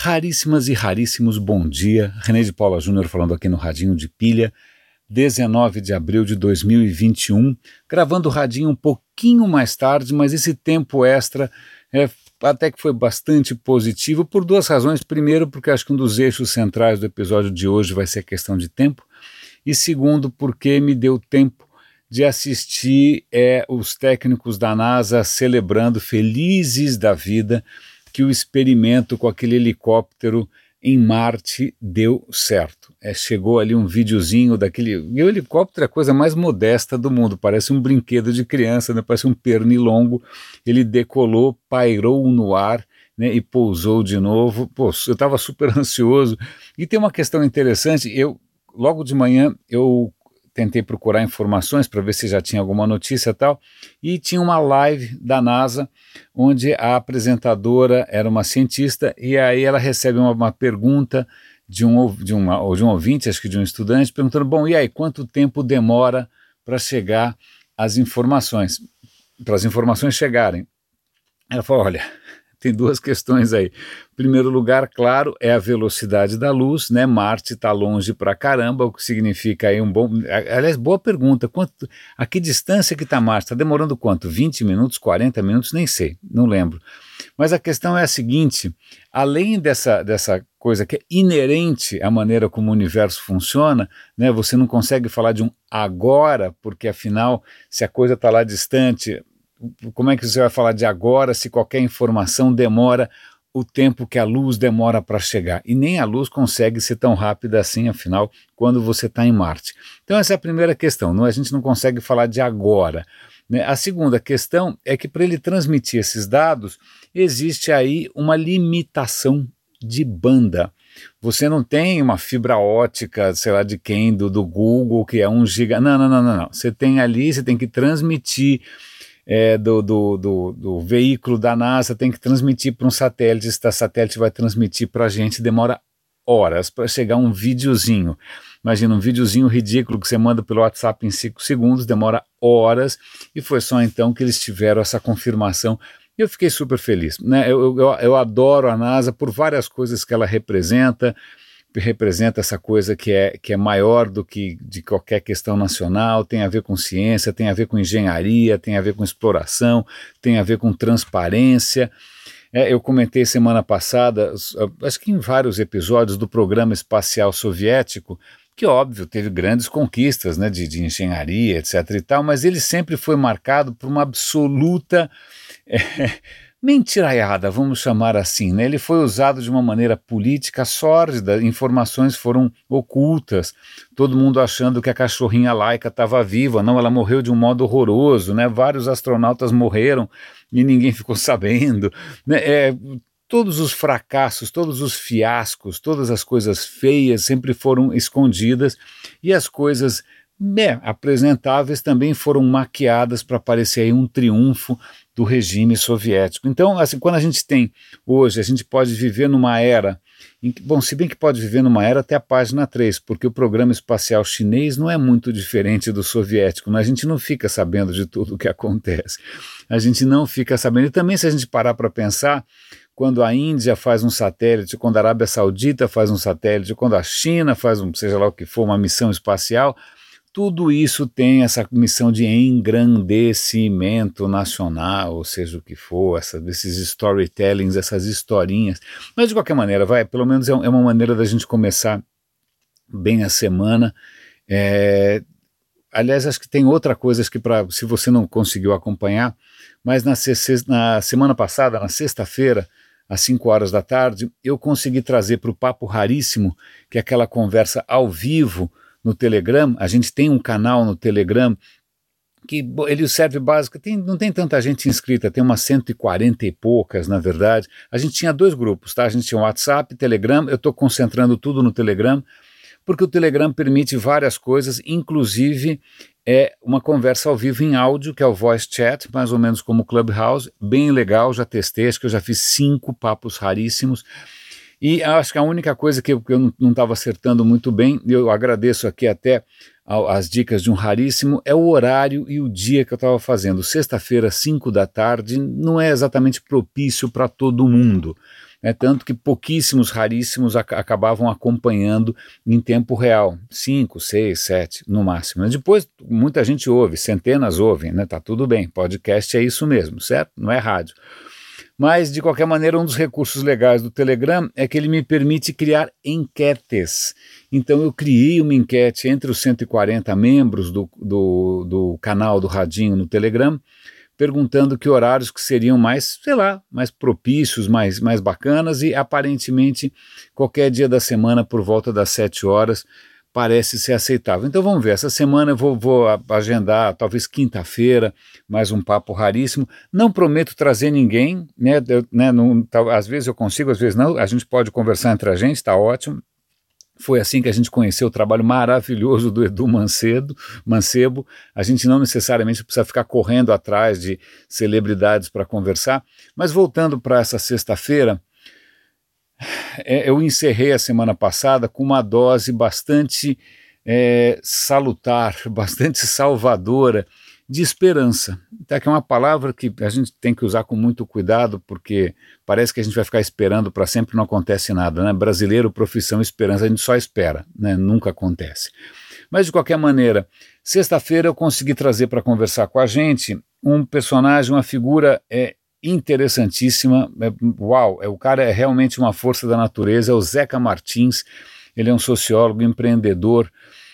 Raríssimas e raríssimos, bom dia. René de Paula Júnior falando aqui no Radinho de Pilha, 19 de abril de 2021, gravando o Radinho um pouquinho mais tarde, mas esse tempo extra até que foi bastante positivo por duas razões. Primeiro, porque acho que um dos eixos centrais do episódio de hoje vai ser a questão de tempo, e segundo, porque me deu tempo de assistir os técnicos da NASA celebrando, felizes da vida, que o experimento com aquele helicóptero em Marte deu certo. Chegou ali um videozinho daquele... E o helicóptero é a coisa mais modesta do mundo, parece um brinquedo de criança, né? Parece um pernilongo. Ele decolou, pairou no ar, né? E pousou de novo. Pô, eu estava super ansioso. E tem uma questão interessante, logo de manhã eu tentei procurar informações para ver se já tinha alguma notícia e tal, e tinha uma live da NASA, onde a apresentadora era uma cientista, e aí ela recebe uma pergunta de um ouvinte, acho que de um estudante, perguntando, bom, e aí, quanto tempo demora para chegar as informações, para as informações chegarem? Ela falou, olha, tem duas questões aí. Em primeiro lugar, claro, é a velocidade da luz, né? Marte está longe pra caramba, o que significa aí aliás, boa pergunta, a que distância que está Marte? Está demorando quanto? 20 minutos, 40 minutos? Nem sei, não lembro. Mas a questão é a seguinte, além dessa coisa que é inerente à maneira como o universo funciona, né? Você não consegue falar de um agora, porque afinal, se a coisa está lá distante... Como é que você vai falar de agora se qualquer informação demora o tempo que a luz demora para chegar? E nem a luz consegue ser tão rápida assim, afinal, quando você está em Marte. Então essa é a primeira questão, a gente não consegue falar de agora, né? A segunda questão é que para ele transmitir esses dados, existe aí uma limitação de banda. Você não tem uma fibra ótica, sei lá de quem, do Google, que é 1 giga. Não. Você tem ali, você tem que transmitir do veículo da NASA, tem que transmitir para um satélite, esse satélite vai transmitir para a gente, demora horas para chegar um videozinho. Imagina um videozinho ridículo que você manda pelo WhatsApp em 5 segundos, demora horas, e foi só então que eles tiveram essa confirmação. Eu fiquei super feliz, né? Eu adoro a NASA por várias coisas que ela representa essa coisa que é maior do que de qualquer questão nacional, tem a ver com ciência, tem a ver com engenharia, tem a ver com exploração, tem a ver com transparência. Eu comentei semana passada, acho que em vários episódios do programa espacial soviético, que óbvio teve grandes conquistas, né, de engenharia, etc. e tal, mas ele sempre foi marcado por uma absoluta... mentiraiada, vamos chamar assim, né? Ele foi usado de uma maneira política sórdida, informações foram ocultas, todo mundo achando que a cachorrinha Laika estava viva, não, ela morreu de um modo horroroso, né? Vários astronautas morreram e ninguém ficou sabendo, né? Todos os fracassos, todos os fiascos, todas as coisas feias sempre foram escondidas e as coisas apresentáveis também foram maquiadas para parecer aí um triunfo do regime soviético. Então, assim, quando a gente tem hoje, a gente pode viver numa era, se bem que pode viver numa era até a página 3, porque o programa espacial chinês não é muito diferente do soviético, né? A gente não fica sabendo de tudo o que acontece, a gente não fica sabendo, e também se a gente parar para pensar, quando a Índia faz um satélite, quando a Arábia Saudita faz um satélite, quando a China faz seja lá o que for, uma missão espacial, tudo isso tem essa missão de engrandecimento nacional, ou seja o que for, esses storytellings, essas historinhas. Mas de qualquer maneira, pelo menos é uma maneira da gente começar bem a semana. Aliás, acho que tem outra coisa que se você não conseguiu acompanhar, mas na semana passada, na sexta-feira, às 5 horas da tarde, eu consegui trazer para o Papo Raríssimo, que é aquela conversa ao vivo, no Telegram. A gente tem um canal no Telegram que ele serve básico, não tem tanta gente inscrita, tem umas 140 e poucas, na verdade. A gente tinha 2 grupos, tá? A gente tinha o WhatsApp, Telegram, eu estou concentrando tudo no Telegram, porque o Telegram permite várias coisas, inclusive uma conversa ao vivo em áudio, que é o Voice Chat, mais ou menos como o Clubhouse, bem legal, já testei, acho que eu já fiz 5 papos raríssimos. E acho que a única coisa que eu não estava acertando muito bem, eu agradeço aqui até as dicas de um raríssimo, é o horário e o dia que eu estava fazendo. Sexta-feira, 5 da tarde, não é exatamente propício para todo mundo. tanto que pouquíssimos, raríssimos acabavam acompanhando em tempo real, 5, 6, 7 no máximo. Depois muita gente ouve, centenas ouvem, né? Tá tudo bem, podcast é isso mesmo, certo? Não é rádio. Mas, de qualquer maneira, um dos recursos legais do Telegram é que ele me permite criar enquetes. Então, eu criei uma enquete entre os 140 membros do canal do Radinho no Telegram, perguntando que horários que seriam mais, sei lá, mais propícios, mais bacanas, e aparentemente qualquer dia da semana por volta das 7 horas parece ser aceitável. Então vamos ver, essa semana eu vou agendar, talvez quinta-feira, mais um papo raríssimo. Não prometo trazer ninguém, né? Às vezes eu consigo, às vezes não, a gente pode conversar entre a gente, está ótimo. Foi assim que a gente conheceu o trabalho maravilhoso do Edu Mancebo. A gente não necessariamente precisa ficar correndo atrás de celebridades para conversar. Mas voltando para essa sexta-feira, eu encerrei a semana passada com uma dose bastante salutar, bastante salvadora de esperança. Tá, que é uma palavra que a gente tem que usar com muito cuidado, porque parece que a gente vai ficar esperando para sempre e não acontece nada, né? Brasileiro, profissão, esperança, a gente só espera, né? Nunca acontece. Mas de qualquer maneira, sexta-feira eu consegui trazer para conversar com a gente um personagem, uma figura interessantíssima, uau, o cara é realmente uma força da natureza, é o Zeca Martins. Ele é um sociólogo, empreendedor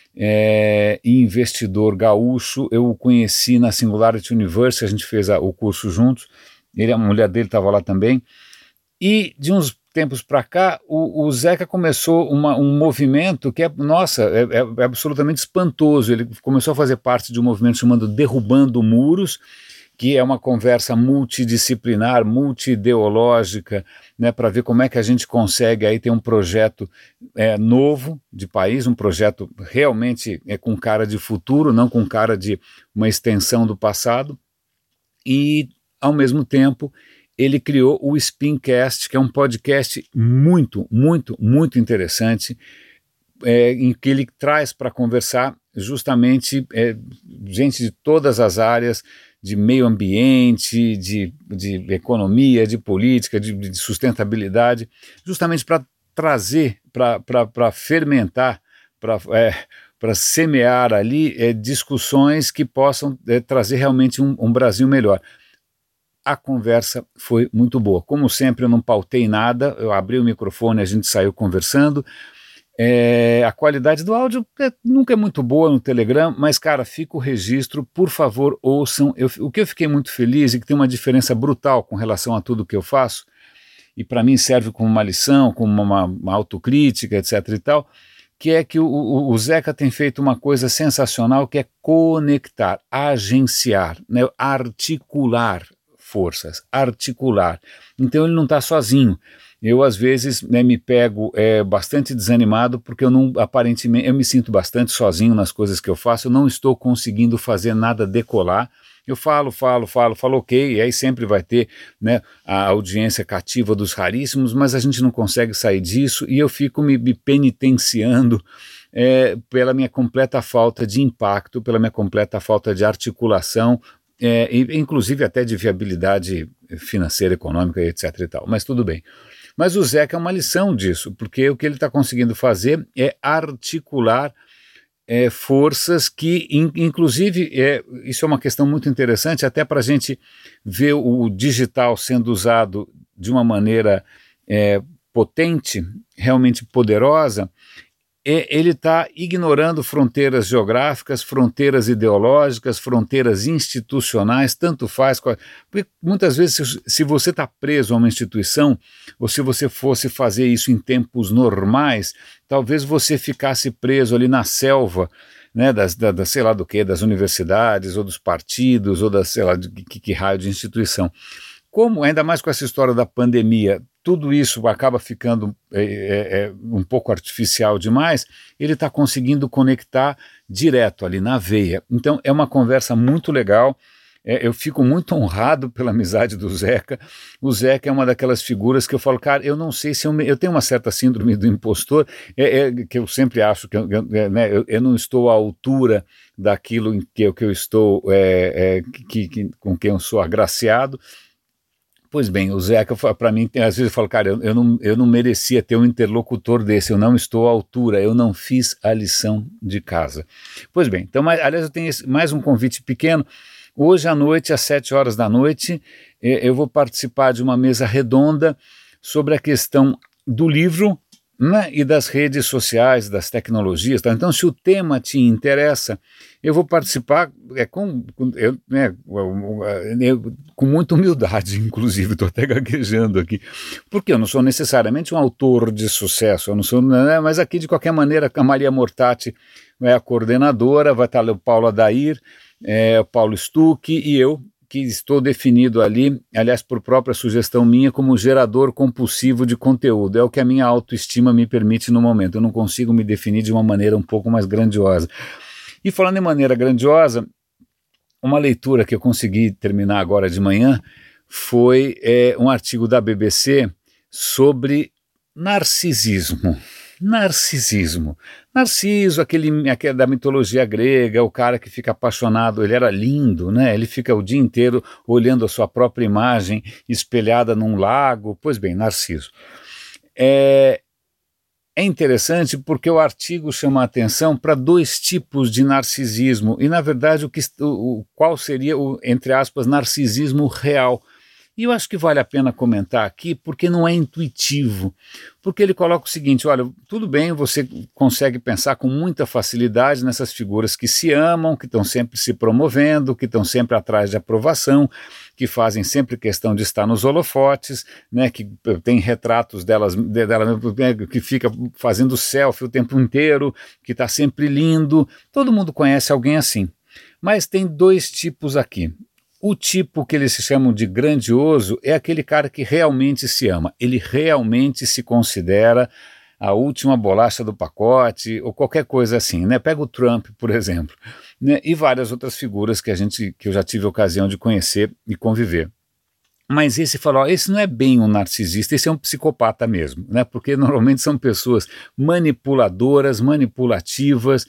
e investidor gaúcho. Eu o conheci na Singularity University, a gente fez o curso juntos, a mulher dele estava lá também, e de uns tempos para cá, o Zeca começou um movimento que é absolutamente espantoso. Ele começou a fazer parte de um movimento chamado Derrubando Muros, que é uma conversa multidisciplinar, multiideológica, né, para ver como é que a gente consegue aí ter um projeto novo de país, um projeto realmente com cara de futuro, não com cara de uma extensão do passado. E, ao mesmo tempo, ele criou o Spincast, que é um podcast muito, muito, muito interessante, em que ele traz para conversar justamente gente de todas as áreas, de meio ambiente, de economia, de política, de sustentabilidade, justamente para trazer, para fermentar, para semear ali discussões que possam trazer realmente um Brasil melhor. A conversa foi muito boa. Como sempre, eu não pautei nada, eu abri o microfone, a gente saiu conversando. A qualidade do áudio nunca é muito boa no Telegram, mas, cara, fica o registro, por favor, ouçam. O que eu fiquei muito feliz e que tem uma diferença brutal com relação a tudo que eu faço, e para mim serve como uma lição, como uma autocrítica, etc. e tal, que é que o Zeca tem feito uma coisa sensacional, que é conectar, agenciar, né, articular forças, articular. Então ele não está sozinho. Eu, às vezes, me pego bastante desanimado, porque aparentemente, eu me sinto bastante sozinho nas coisas que eu faço, eu não estou conseguindo fazer nada decolar. Eu falo, ok, e aí sempre vai ter, né, a audiência cativa dos raríssimos, mas a gente não consegue sair disso, e eu fico me penitenciando pela minha completa falta de impacto, pela minha completa falta de articulação, inclusive até de viabilidade financeira, econômica, etc. e tal, mas tudo bem. Mas o Zeca é uma lição disso, porque o que ele está conseguindo fazer é articular forças que, inclusive, isso é uma questão muito interessante, até para a gente ver o digital sendo usado de uma maneira potente, realmente poderosa. Ele está ignorando fronteiras geográficas, fronteiras ideológicas, fronteiras institucionais, tanto faz. Porque muitas vezes, se você está preso a uma instituição, ou se você fosse fazer isso em tempos normais, talvez você ficasse preso ali na selva, né, sei lá do que, das universidades, ou dos partidos, ou sei lá, de que raio de instituição. Como, ainda mais com essa história da pandemia, tudo isso acaba ficando um pouco artificial demais, ele está conseguindo conectar direto ali na veia. Então é uma conversa muito legal, eu fico muito honrado pela amizade do Zeca. O Zeca é uma daquelas figuras que eu falo, cara, eu não sei se eu tenho uma certa síndrome do impostor, que eu sempre acho que eu não estou à altura daquilo em que eu estou, com quem eu sou agraciado, Pois bem, o Zeca, para mim, às vezes eu falo, cara, eu não merecia ter um interlocutor desse, eu não estou à altura, eu não fiz a lição de casa. Pois bem, então, aliás, eu tenho mais um convite pequeno. Hoje à noite, às 7 horas da noite, eu vou participar de uma mesa redonda sobre a questão do livro, né, e das redes sociais, das tecnologias. Tá? Então, se o tema te interessa, eu vou participar com muita humildade, inclusive, estou até gaguejando aqui, porque eu não sou necessariamente um autor de sucesso, eu não sou, né, mas aqui, de qualquer maneira, a Maria Mortati é a coordenadora, vai estar o Paulo Adair, o Paulo Stuck e eu, que estou definido ali, aliás, por própria sugestão minha, como gerador compulsivo de conteúdo. É o que a minha autoestima me permite no momento. Eu não consigo me definir de uma maneira um pouco mais grandiosa. E falando em maneira grandiosa, uma leitura que eu consegui terminar agora de manhã foi um artigo da BBC sobre narcisismo. Narciso, aquele da mitologia grega, o cara que fica apaixonado, ele era lindo, né? Ele fica o dia inteiro olhando a sua própria imagem espelhada num lago. Pois bem, Narciso. É interessante porque o artigo chama a atenção para 2 tipos de narcisismo e, na verdade, qual seria o, entre aspas, narcisismo real. E eu acho que vale a pena comentar aqui porque não é intuitivo, porque ele coloca o seguinte, olha, tudo bem, você consegue pensar com muita facilidade nessas figuras que se amam, que estão sempre se promovendo, que estão sempre atrás de aprovação, que fazem sempre questão de estar nos holofotes, né, que tem retratos dela que fica fazendo selfie o tempo inteiro, que está sempre lindo, todo mundo conhece alguém assim. Mas tem 2 tipos aqui. O tipo que eles se chamam de grandioso é aquele cara que realmente se ama, ele realmente se considera a última bolacha do pacote ou qualquer coisa assim, né? Pega o Trump, por exemplo, né? E várias outras figuras que eu já tive a ocasião de conhecer e conviver. Mas esse falou, esse não é bem um narcisista, esse é um psicopata mesmo, né? Porque normalmente são pessoas manipuladoras, manipulativas,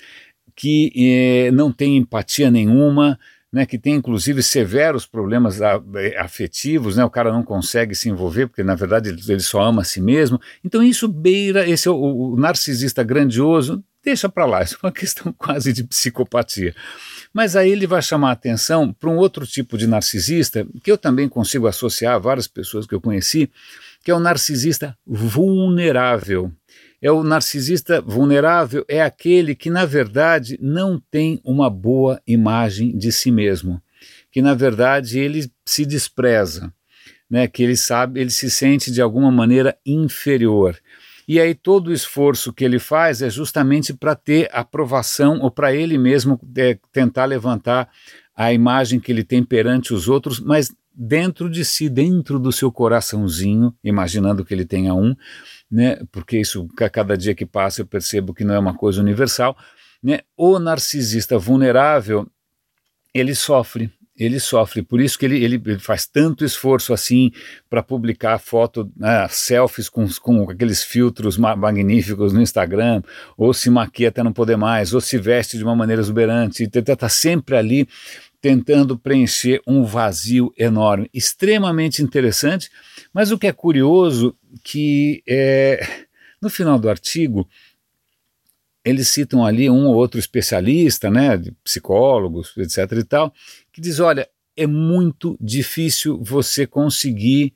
que não têm empatia nenhuma, né, que tem inclusive severos problemas afetivos, né, o cara não consegue se envolver porque na verdade ele só ama a si mesmo. Então isso beira, esse é o narcisista grandioso, deixa para lá, isso é uma questão quase de psicopatia. Mas aí ele vai chamar a atenção para um outro tipo de narcisista, que eu também consigo associar a várias pessoas que eu conheci, que é o narcisista vulnerável. O narcisista vulnerável é aquele que, na verdade, não tem uma boa imagem de si mesmo, que, na verdade, ele se despreza, né? Que ele se sente de alguma maneira inferior. E aí todo o esforço que ele faz é justamente para ter aprovação ou para ele mesmo tentar levantar a imagem que ele tem perante os outros, mas dentro de si, dentro do seu coraçãozinho, imaginando que ele tenha um, né, porque isso, cada dia que passa eu percebo que não é uma coisa universal, né, o narcisista vulnerável, ele sofre, por isso que ele faz tanto esforço assim para publicar foto, selfies com aqueles filtros magníficos no Instagram, ou se maquia até não poder mais, ou se veste de uma maneira exuberante, está sempre ali tentando preencher um vazio enorme, extremamente interessante, mas o que é curioso que no final do artigo eles citam ali um ou outro especialista, né, de psicólogos, etc. e tal, que diz, olha, é muito difícil você conseguir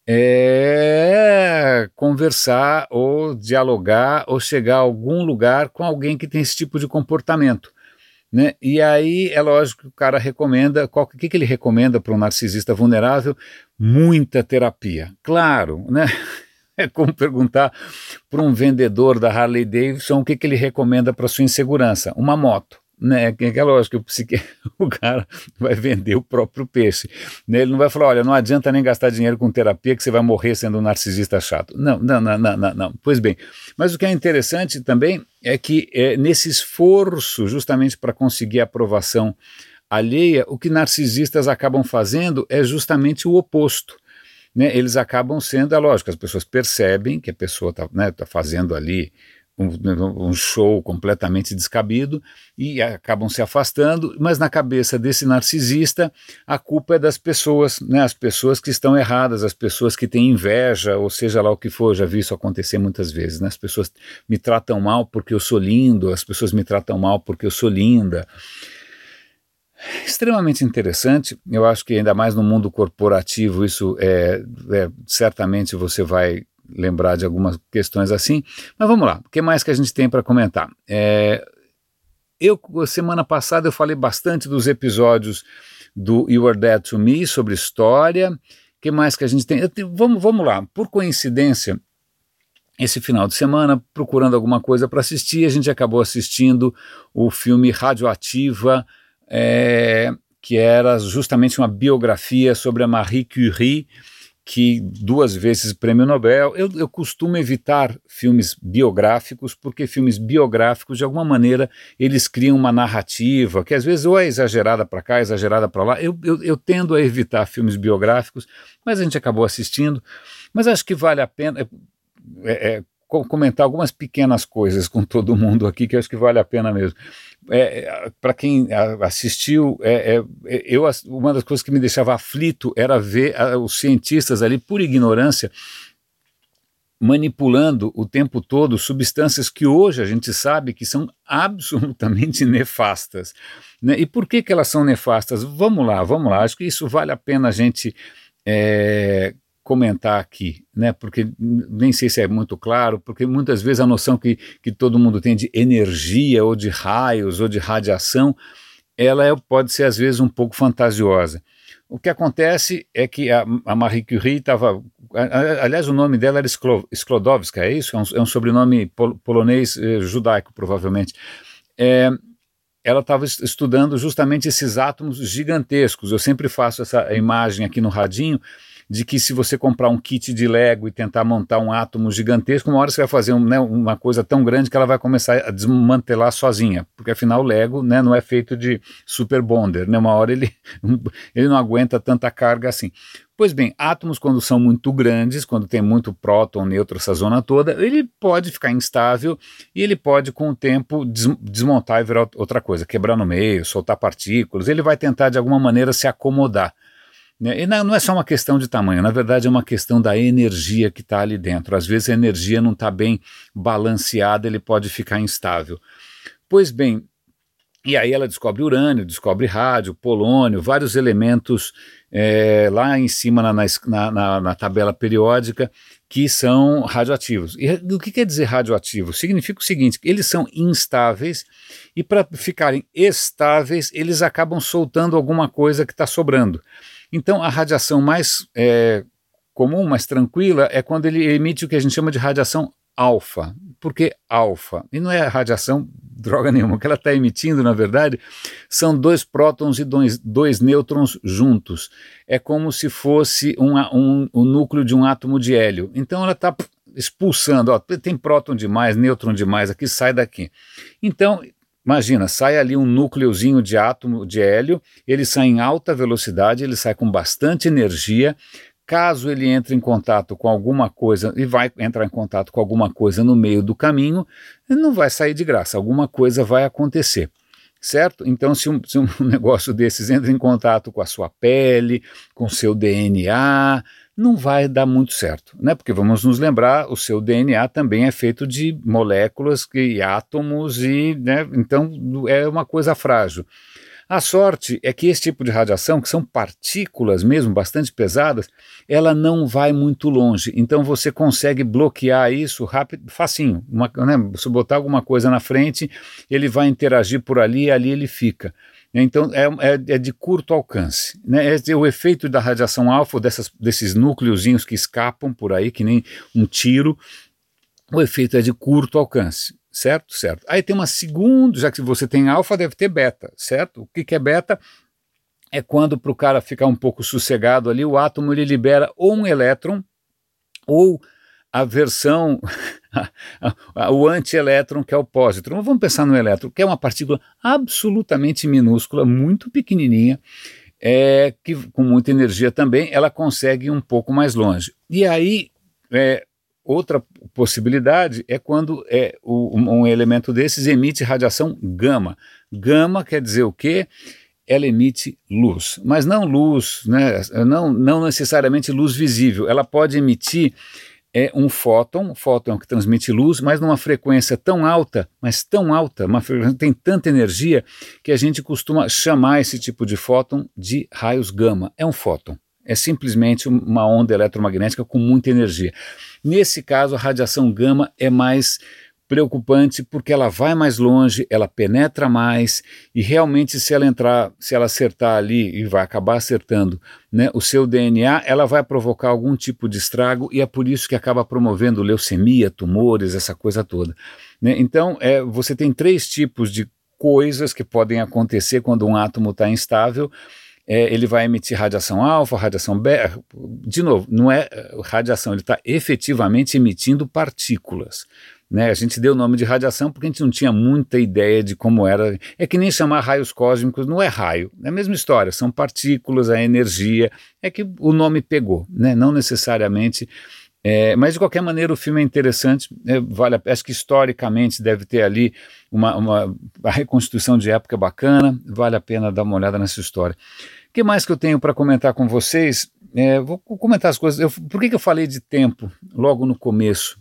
conversar ou dialogar ou chegar a algum lugar com alguém que tem esse tipo de comportamento. Né? E aí é lógico que o cara recomenda, o que ele recomenda para um narcisista vulnerável? Muita terapia, claro, né? É como perguntar para um vendedor da Harley Davidson o que ele recomenda para sua insegurança, uma moto. Né, que é lógico que o cara vai vender o próprio peixe, né? Ele não vai falar, olha, não adianta nem gastar dinheiro com terapia que você vai morrer sendo um narcisista chato. Não. Pois bem, mas o que é interessante também é que nesse esforço justamente para conseguir a aprovação alheia, o que narcisistas acabam fazendo é justamente o oposto. Né? Eles acabam sendo, é lógico, as pessoas percebem que a pessoa está, né, tá fazendo ali um show completamente descabido e acabam se afastando, mas na cabeça desse narcisista a culpa é das pessoas, né, as pessoas que estão erradas, as pessoas que têm inveja, ou seja lá o que for. Eu já vi isso acontecer muitas vezes, né, as pessoas me tratam mal porque eu sou lindo, as pessoas me tratam mal porque eu sou linda. Extremamente interessante. Eu acho que ainda mais no mundo corporativo isso certamente você vai lembrar de algumas questões assim, mas vamos lá, o que mais que a gente tem para comentar? Semana passada eu falei bastante dos episódios do You Are Dead to Me, sobre história. O que mais que a gente tem? Vamos lá, por coincidência, esse final de semana, procurando alguma coisa para assistir, a gente acabou assistindo o filme Radioativa, que era justamente uma biografia sobre a Marie Curie, que 2 vezes prêmio Nobel. Eu costumo evitar filmes biográficos, porque filmes biográficos, de alguma maneira, eles criam uma narrativa, que às vezes ou é exagerada para cá, exagerada para lá. Eu tendo a evitar filmes biográficos, mas a gente acabou assistindo. Mas acho que vale a pena comentar algumas pequenas coisas com todo mundo aqui, que acho que vale a pena mesmo. Para quem assistiu, uma das coisas que me deixava aflito era ver os cientistas ali, por ignorância, manipulando o tempo todo substâncias que hoje a gente sabe que são absolutamente nefastas, né? E por que elas são nefastas? Vamos lá, acho que isso vale a pena a gente comentar aqui, né? Porque nem sei se é muito claro, porque muitas vezes a noção que todo mundo tem de energia, ou de raios, ou de radiação, ela pode ser às vezes um pouco fantasiosa. O que acontece é que a Marie Curie estava, aliás o nome dela era Sklodowska, é isso? É um sobrenome polonês, judaico provavelmente. Ela estava estudando justamente esses átomos gigantescos. Eu sempre faço essa imagem aqui no radinho, de que se você comprar um kit de Lego e tentar montar um átomo gigantesco, uma hora você vai fazer uma coisa tão grande que ela vai começar a desmantelar sozinha, porque afinal o Lego, né, não é feito de super bonder, né, uma hora ele não aguenta tanta carga assim. Pois bem, átomos quando são muito grandes, quando tem muito próton, nêutron, essa zona toda, ele pode ficar instável e ele pode com o tempo desmontar e virar outra coisa, quebrar no meio, soltar partículas, ele vai tentar de alguma maneira se acomodar. E não é só uma questão de tamanho, na verdade é uma questão da energia que está ali dentro. Às vezes a energia não está bem balanceada, ele pode ficar instável. Pois bem, e aí ela descobre urânio, descobre rádio, polônio, vários elementos lá em cima na tabela periódica que são radioativos. E o que quer dizer radioativo? Significa o seguinte, eles são instáveis e para ficarem estáveis eles acabam soltando alguma coisa que está sobrando. Então, a radiação mais comum, mais tranquila, é quando ele emite o que a gente chama de radiação alfa. Por que alfa? E não é radiação droga nenhuma. O que ela está emitindo, na verdade, são 2 prótons e 2 nêutrons juntos. É como se fosse o núcleo de um átomo de hélio. Então, ela está expulsando. Tem próton demais, nêutron demais, aqui sai daqui. Então, imagina, sai ali um núcleozinho de átomo de hélio, ele sai em alta velocidade, ele sai com bastante energia. Caso ele entre em contato com alguma coisa, e vai entrar em contato com alguma coisa no meio do caminho, ele não vai sair de graça, alguma coisa vai acontecer, certo? Então se um negócio desses entra em contato com a sua pele, com o seu DNA, não vai dar muito certo, né? Porque vamos nos lembrar, o seu DNA também é feito de moléculas e átomos, né? Então é uma coisa frágil. A sorte é que esse tipo de radiação, que são partículas mesmo, bastante pesadas, ela não vai muito longe, então você consegue bloquear isso rápido, facinho, né? Se botar alguma coisa na frente, ele vai interagir por ali e ali ele fica. Então é de curto alcance, né? O efeito da radiação alfa, desses núcleozinhos que escapam por aí, que nem um tiro, o efeito é de curto alcance, certo? Certo. Aí tem uma segunda, já que você tem alfa, deve ter beta, certo? O que é beta? É quando para o cara ficar um pouco sossegado ali, o átomo ele libera ou um elétron, ou a versão, o antielétron, que é o pósitron. Vamos pensar no elétron, que é uma partícula absolutamente minúscula, muito pequenininha, que com muita energia também, ela consegue ir um pouco mais longe. E aí, outra possibilidade é quando um elemento desses emite radiação gama. Gama quer dizer o quê? Ela emite luz, mas não luz, né, não necessariamente luz visível. Ela pode emitir um fóton é o que transmite luz, mas numa frequência tão alta, uma frequência que tem tanta energia, que a gente costuma chamar esse tipo de fóton de raios gama. É um fóton, é simplesmente uma onda eletromagnética com muita energia. Nesse caso, a radiação gama é mais preocupante porque ela vai mais longe, ela penetra mais e realmente se ela acertar ali, e vai acabar acertando, né, o seu DNA, ela vai provocar algum tipo de estrago e é por isso que acaba promovendo leucemia, tumores, essa coisa toda, né? Então você tem 3 tipos de coisas que podem acontecer quando um átomo está instável. Ele vai emitir radiação alfa, radiação beta, de novo, não é radiação, ele está efetivamente emitindo partículas. Né, a gente deu o nome de radiação porque a gente não tinha muita ideia de como era. É que nem chamar raios cósmicos, não é raio, é a mesma história, são partículas, a energia, é que o nome pegou, né, não necessariamente. Mas de qualquer maneira o filme é interessante, acho que historicamente deve ter ali a reconstituição de época bacana, vale a pena dar uma olhada nessa história. O que mais que eu tenho para comentar com vocês? Vou comentar as coisas. Por que eu falei de tempo logo no começo?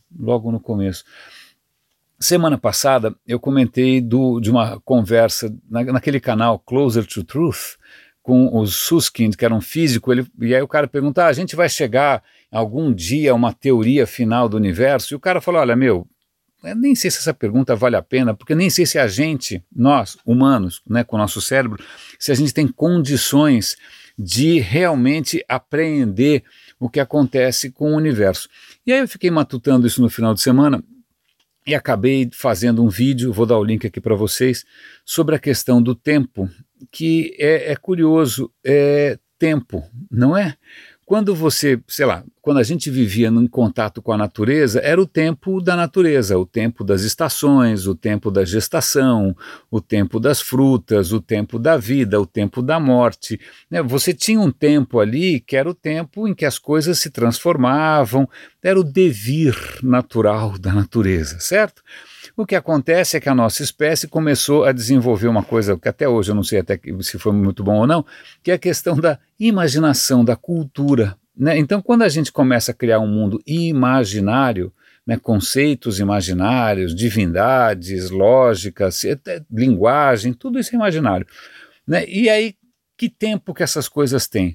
Semana passada eu comentei de uma conversa naquele canal Closer to Truth com o Susskind, que era um físico, e aí o cara pergunta, a gente vai chegar algum dia a uma teoria final do universo? E o cara falou, olha, eu nem sei se essa pergunta vale a pena, porque nem sei se a gente, nós, humanos, né, com o nosso cérebro, se a gente tem condições de realmente apreender o que acontece com o universo. E aí eu fiquei matutando isso no final de semana e acabei fazendo um vídeo, vou dar o link aqui para vocês, sobre a questão do tempo, que é curioso, tempo, não é? Quando quando a gente vivia em contato com a natureza, era o tempo da natureza, o tempo das estações, o tempo da gestação, o tempo das frutas, o tempo da vida, o tempo da morte, né? Você tinha um tempo ali que era o tempo em que as coisas se transformavam, era o devir natural da natureza, certo? O que acontece é que a nossa espécie começou a desenvolver uma coisa que até hoje eu não sei se foi muito bom ou não, que é a questão da imaginação, da cultura, né? Então, quando a gente começa a criar um mundo imaginário, né, conceitos imaginários, divindades, lógicas, linguagem, tudo isso é imaginário, né? E aí, que tempo que essas coisas têm?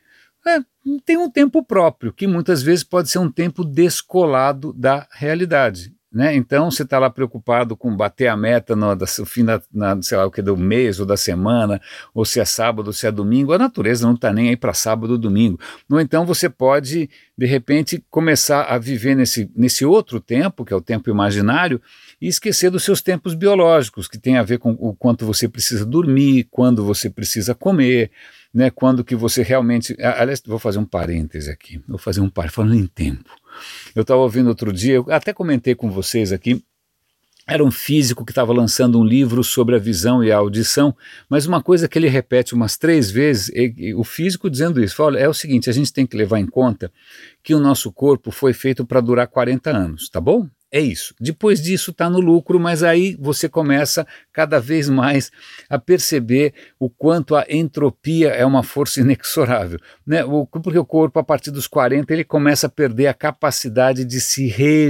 Tem um tempo próprio, que muitas vezes pode ser um tempo descolado da realidade. Né? Então você está lá preocupado com bater a meta no fim sei lá o que, do mês ou da semana, ou se é sábado ou se é domingo, a natureza não está nem aí para sábado ou domingo. Ou então você pode, de repente, começar a viver nesse outro tempo, que é o tempo imaginário, e esquecer dos seus tempos biológicos, que tem a ver com o quanto você precisa dormir, quando você precisa comer, né? Quando que você realmente... Aliás, vou fazer um parêntese aqui, falando em tempo. Eu estava ouvindo outro dia, eu até comentei com vocês aqui, era um físico que estava lançando um livro sobre a visão e a audição, mas uma coisa que ele repete umas 3 vezes, o físico dizendo isso, fala, é o seguinte, a gente tem que levar em conta que o nosso corpo foi feito para durar 40 anos, tá bom? É isso. Depois disso está no lucro, mas aí você começa cada vez mais a perceber o quanto a entropia é uma força inexorável, né? Porque o corpo, a partir dos 40, ele começa a perder a capacidade de se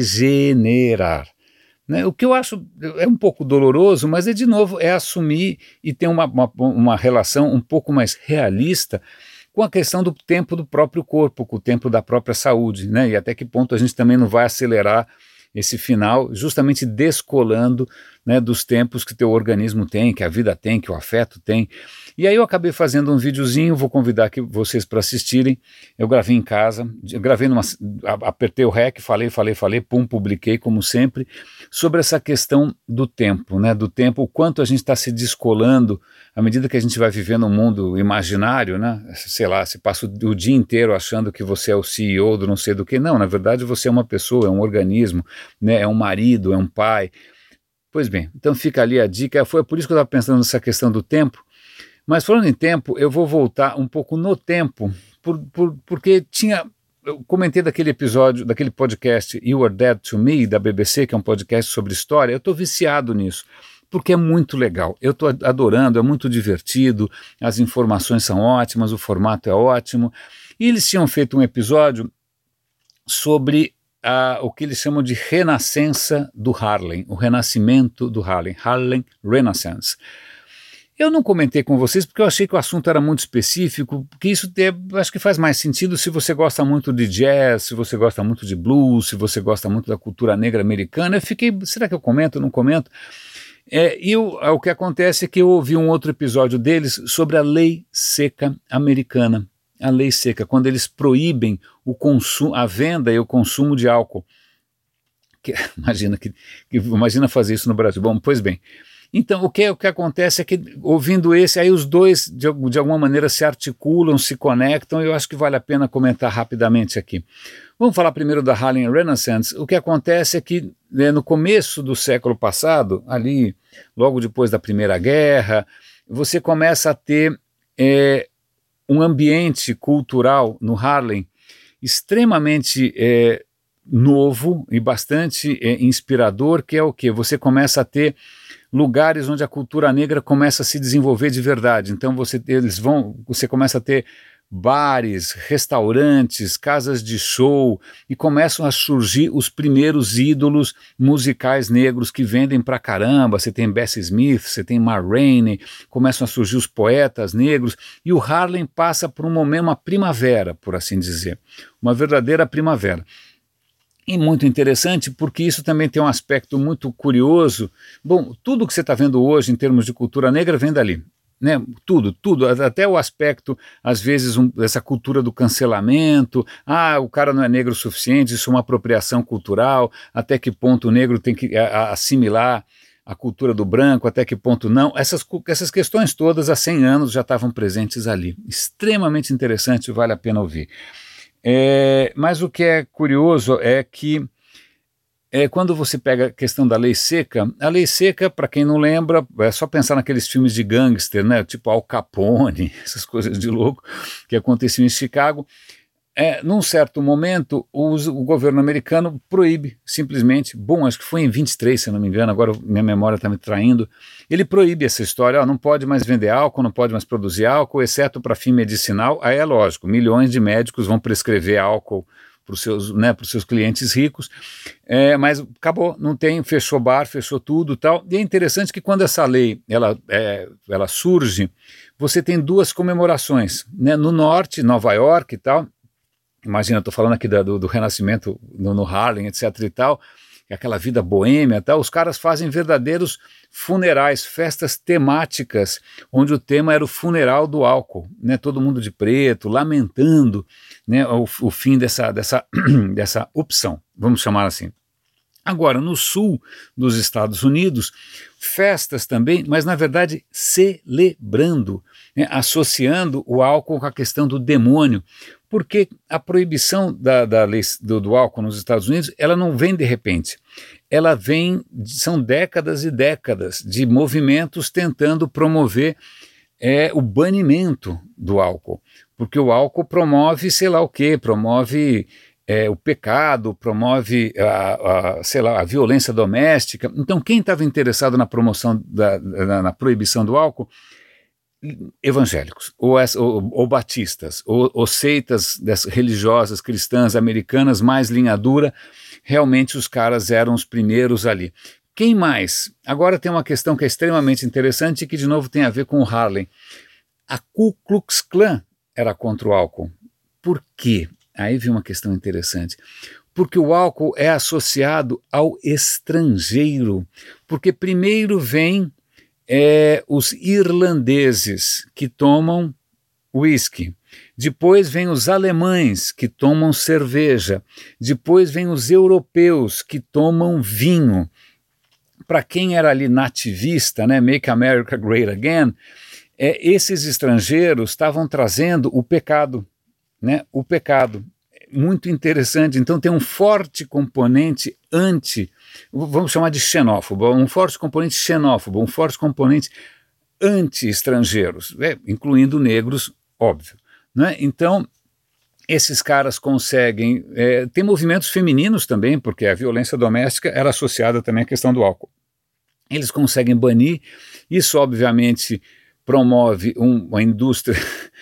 regenerar. Né? O que eu acho é um pouco doloroso, mas de novo, é assumir e ter uma relação um pouco mais realista com a questão do tempo do próprio corpo, com o tempo da própria saúde, né? E até que ponto a gente também não vai acelerar esse final, justamente descolando, né, dos tempos que teu organismo tem, que a vida tem, que o afeto tem. E aí eu acabei fazendo um videozinho, vou convidar aqui vocês para assistirem. Eu gravei em casa, apertei o REC, falei, pum, publiquei como sempre, sobre essa questão do tempo, né, do tempo, o quanto a gente está se descolando à medida que a gente vai vivendo um mundo imaginário, né, sei lá, se passa o dia inteiro achando que você é o CEO do não sei do que, não, na verdade você é uma pessoa, é um organismo, né, é um marido, é um pai. Pois bem, então fica ali a dica, foi por isso que eu estava pensando nessa questão do tempo, mas falando em tempo, eu vou voltar um pouco no tempo, porque eu comentei daquele episódio, daquele podcast You Are Dead to Me, da BBC, que é um podcast sobre história. Eu estou viciado nisso, porque é muito legal. Eu estou adorando, é muito divertido, as informações são ótimas, o formato é ótimo. E eles tinham feito um episódio sobre o que eles chamam de renascença do Harlem, o renascimento do Harlem, Harlem Renaissance. Eu não comentei com vocês porque eu achei que o assunto era muito específico, porque isso acho que faz mais sentido se você gosta muito de jazz, se você gosta muito de blues, se você gosta muito da cultura negra americana. Eu fiquei, será que eu comento ou não comento? O que acontece é que eu ouvi um outro episódio deles sobre a lei seca americana. A lei seca, quando eles proíbem o consumo, a venda e o consumo de álcool. Imagina fazer isso no Brasil. Bom, pois bem. Então, o que acontece é que, ouvindo esse, aí os dois, de alguma maneira, se articulam, se conectam, e eu acho que vale a pena comentar rapidamente aqui. Vamos falar primeiro da Harlem Renaissance. O que acontece é que, no começo do século passado, ali, logo depois da Primeira Guerra, você começa a ter um ambiente cultural no Harlem extremamente novo e bastante inspirador, que é o quê? Você começa a ter lugares onde a cultura negra começa a se desenvolver de verdade. Então você começa a ter bares, restaurantes, casas de show, e começam a surgir os primeiros ídolos musicais negros que vendem pra caramba. Você tem Bessie Smith, você tem Ma Rainey, começam a surgir os poetas negros, e o Harlem passa por um momento, uma primavera, por assim dizer, uma verdadeira primavera. E muito interessante, porque isso também tem um aspecto muito curioso. Bom, tudo que você está vendo hoje em termos de cultura negra vem dali, né? Tudo, até o aspecto, às vezes, dessa cultura do cancelamento. O cara não é negro o suficiente, isso é uma apropriação cultural, até que ponto o negro tem que assimilar a cultura do branco, até que ponto não. Essas questões todas, há 100 anos, já estavam presentes ali. Extremamente interessante, vale a pena ouvir. Mas o que é curioso é que quando você pega a questão da lei seca, a lei seca, para quem não lembra, é só pensar naqueles filmes de gangster, né, tipo Al Capone, essas coisas de louco que aconteciam em Chicago. Num certo momento, o governo americano proíbe, simplesmente, acho que foi em 23, se não me engano, agora minha memória está me traindo, ele proíbe essa história, não pode mais vender álcool, não pode mais produzir álcool, exceto para fim medicinal. Aí é lógico, milhões de médicos vão prescrever álcool para os seus clientes ricos, mas acabou, não tem, fechou bar, fechou tudo e tal. E é interessante que quando essa lei ela surge, você tem duas comemorações, né? No norte, Nova York e tal. Imagina, estou falando aqui do renascimento no Harlem, etc e tal, aquela vida boêmia e tal. Os caras fazem verdadeiros funerais, festas temáticas, onde o tema era o funeral do álcool, né? Todo mundo de preto, lamentando, né, o fim dessa opção, vamos chamar assim. Agora, no sul dos Estados Unidos, festas também, mas na verdade celebrando, né, associando o álcool com a questão do demônio, porque a proibição da lei do álcool nos Estados Unidos, ela não vem de repente, ela vem, são décadas e décadas de movimentos tentando promover o banimento do álcool, porque o álcool promove sei lá o quê, promove o pecado, promove a violência doméstica. Então quem estava interessado na promoção, na proibição do álcool? Evangélicos, ou batistas, ou seitas religiosas cristãs americanas mais linha dura. Realmente os caras eram os primeiros ali. Quem mais? Agora tem uma questão que é extremamente interessante e que de novo tem a ver com o Harlem. A Ku Klux Klan era contra o álcool. Por quê? Aí vem uma questão interessante. Porque o álcool é associado ao estrangeiro. Porque primeiro vem os irlandeses que tomam whisky, depois vem os alemães que tomam cerveja, depois vem os europeus que tomam vinho. Para quem era ali nativista, né, Make America Great Again, esses estrangeiros estavam trazendo o pecado, né, o pecado. Muito interessante, então tem um forte componente vamos chamar de xenófobo, um forte componente xenófobo, um forte componente anti-estrangeiros, incluindo negros, óbvio, né? Então, esses caras conseguem, tem movimentos femininos também, porque a violência doméstica era associada também à questão do álcool. Eles conseguem banir, isso obviamente promove uma indústria,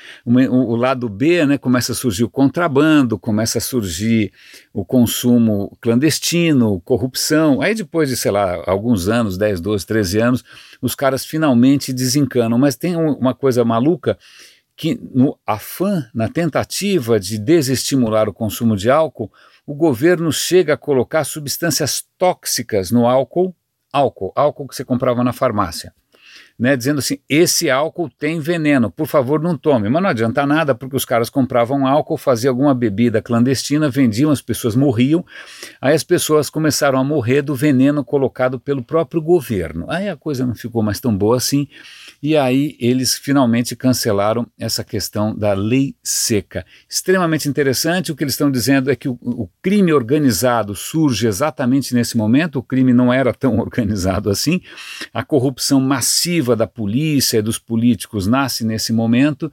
o lado B, né, começa a surgir o contrabando, começa a surgir o consumo clandestino, corrupção, aí depois de, sei lá, alguns anos, 10, 12, 13 anos, os caras finalmente desencanam, mas tem uma coisa maluca, que no afã, na tentativa de desestimular o consumo de álcool, o governo chega a colocar substâncias tóxicas no álcool que você comprava na farmácia, né, dizendo assim, esse álcool tem veneno, por favor não tome, mas não adianta nada, porque os caras compravam álcool, faziam alguma bebida clandestina, vendiam, as pessoas morriam, aí as pessoas começaram a morrer do veneno colocado pelo próprio governo, aí a coisa não ficou mais tão boa assim, e aí eles finalmente cancelaram essa questão da lei seca. Extremamente interessante, o que eles estão dizendo é que o crime organizado surge exatamente nesse momento, o crime não era tão organizado assim, a corrupção massiva da polícia e dos políticos nasce nesse momento.